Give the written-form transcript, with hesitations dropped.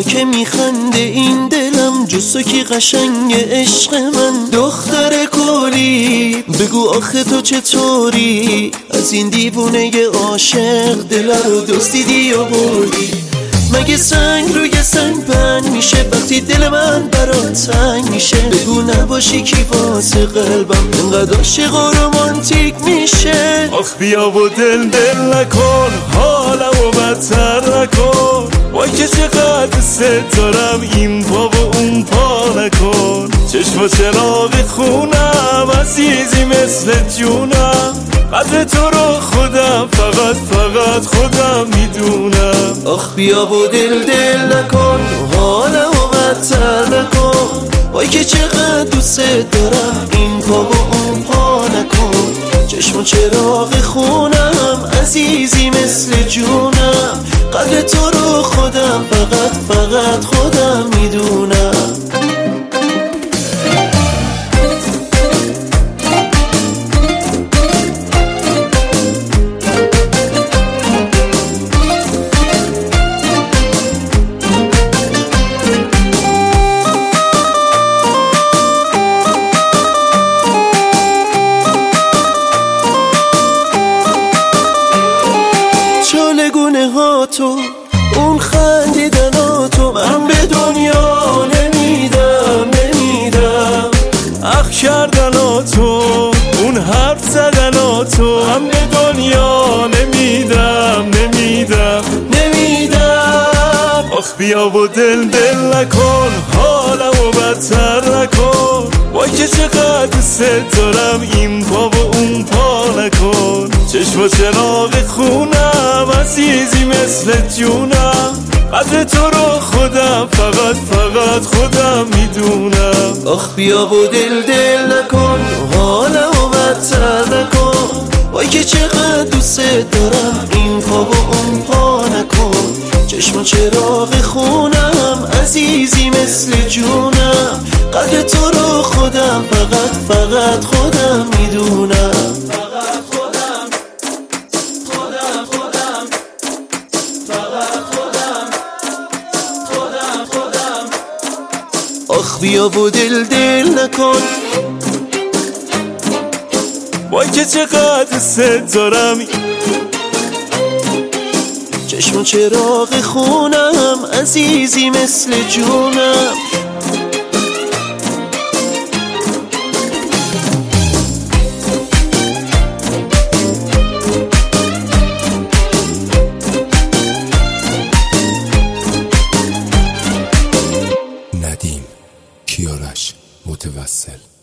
بیا که میخنده این دلم، جز تو کی قشنگ عشق من. دختر گلی بگو آخه تو چطوری، از این دیوونه عاشق دل رو دزدیدی و بردی. مگه سنگ روی سنگ بند میشه وقتی دل من برات تنگ میشه؟ بگو نباشی کی واسه قلبم اینقدر عاشق و رومانتیک میشه. آخ بیا و دل نکن، حالمو بدتر نکن. وای که چقدر دوست دارم این پا و اون پا نکن. چشم و چراغ خونم عزیزی مثل جونم، قدر تو رو خودم فقط خودم میدونم. آخ بیا و دل نکن، حالمو بدتر نکن. وای که چقدر دوست دارم این پا و اون پا نکن. چشم و چراغ خونم عزیزی مثل جونم، قدر تو رو خودم فقط خودم میدونم. چالگونه ها تو، اون خندیدن تو، من به دنیا نمیدم. اخ کردن تو، اون حرف زدن تو، من به دنیا نمیدم. آخ بیا و دل نکن، حالمو بدتر نکن. وای که چقدر دوست دارم این پا و اون پا نکن. چشم و چراغ خونم عزیزی مثل جونم، قدر تو رو خودم فقط خودم میدونم. آخ بیا و دل نکن، حالمو بدتر نکن. وای که چقدر دوست دارم این پا و اون پا نکن. چشم و چراغ خونم عزیزی مثل جونم، قدر تو رو خودم فقط خودم میدونم. آخ بیا و دل نکن، وای که چقدر دوست دارم. چشم و چراغ خونم عزیزی مثل جونم. ندیم کیارش متوسل.